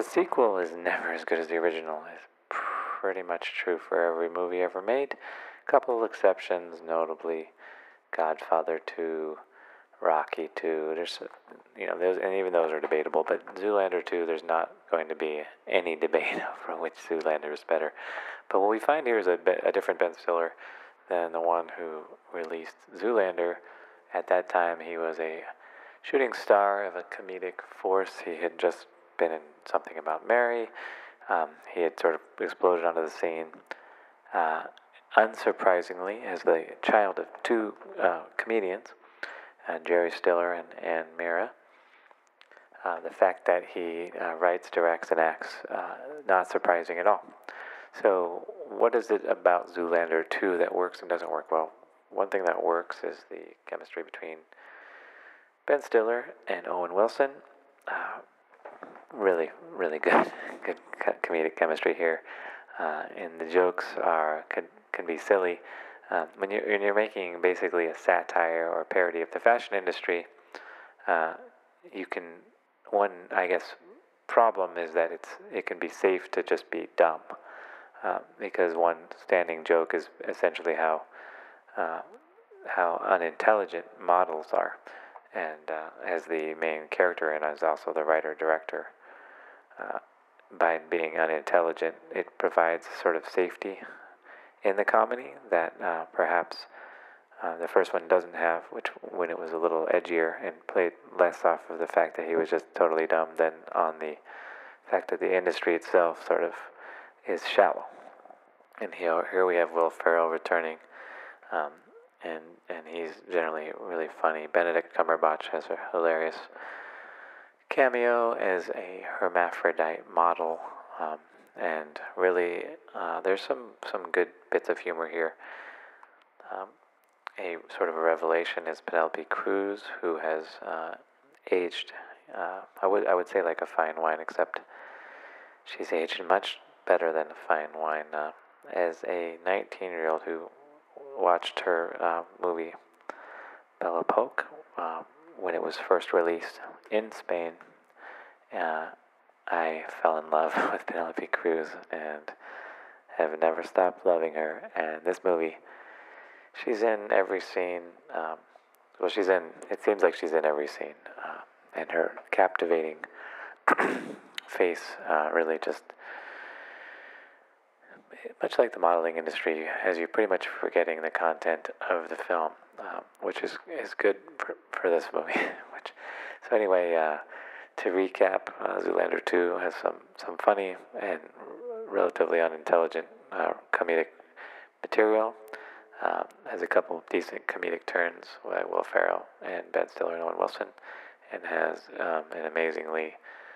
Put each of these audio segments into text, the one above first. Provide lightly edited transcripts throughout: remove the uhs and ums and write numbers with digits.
The sequel is never as good as the original. It's pretty much true for every movie ever made. A couple of exceptions, notably Godfather 2, Rocky 2. And even those are debatable. But Zoolander 2, there's not going to be any debate over which Zoolander is better. But what we find here is a different Ben Stiller than the one who released Zoolander. At that time, he was a shooting star of a comedic force. He had just been in Something About Mary. He had sort of exploded onto the scene. Unsurprisingly, as the child of two comedians, Jerry Stiller and Mira. The fact that he writes, directs, and acts, not surprising at all. So what is it about Zoolander 2 that works and doesn't work? Well, one thing that works is the chemistry between Ben Stiller and Owen Wilson. Really, really good comedic chemistry here. And the jokes can be silly. When you're making basically a satire or a parody of the fashion industry, one, I guess, problem is that it can be safe to just be dumb. Because one standing joke is essentially how unintelligent models are, and as the main character and as also the writer-director, by being unintelligent, it provides a sort of safety in the comedy that perhaps the first one doesn't have, when it was a little edgier and played less off of the fact that he was just totally dumb than on the fact that the industry itself sort of is shallow. And here we have Will Ferrell returning, and he's generally really funny. Benedict Cumberbatch has a hilarious cameo as a hermaphrodite model, and really there's some good bits of humor here. A sort of a revelation is Penelope Cruz, who has aged, I would say like a fine wine, except she's aged much better than a fine wine. As a 19-year-old who watched her movie Bella Polk when it was first released in Spain, I fell in love with Penelope Cruz and have never stopped loving her. And this movie, she's in every scene. It seems like she's in every scene. And her captivating face really just, much like the modeling industry, has you pretty much forgetting the content of the film, which is good for this movie. So anyway, to recap, Zoolander 2 has some funny and relatively unintelligent comedic material. Has a couple of decent comedic turns by Will Ferrell and Ben Stiller and Owen Wilson, and has an amazingly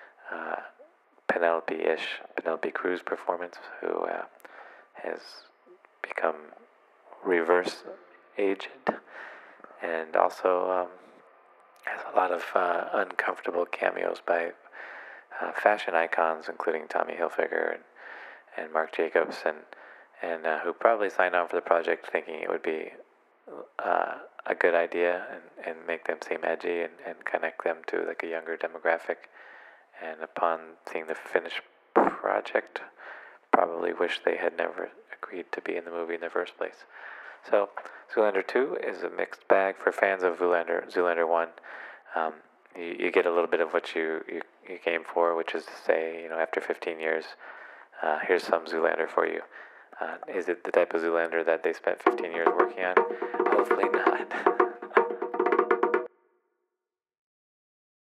Penelope Cruz performance, who has become reverse aged, and also has a lot of uncomfortable cameos by fashion icons, including Tommy Hilfiger and Marc Jacobs, and who probably signed on for the project thinking it would be a good idea and make them seem edgy and connect them to like a younger demographic. And upon seeing the finished project, probably wish they had never agreed to be in the movie in the first place. So, Zoolander 2 is a mixed bag for fans of Zoolander 1. You get a little bit of what you came for, which is to say, after 15 years, here's some Zoolander for you. Is it the type of Zoolander that they spent 15 years working on? Hopefully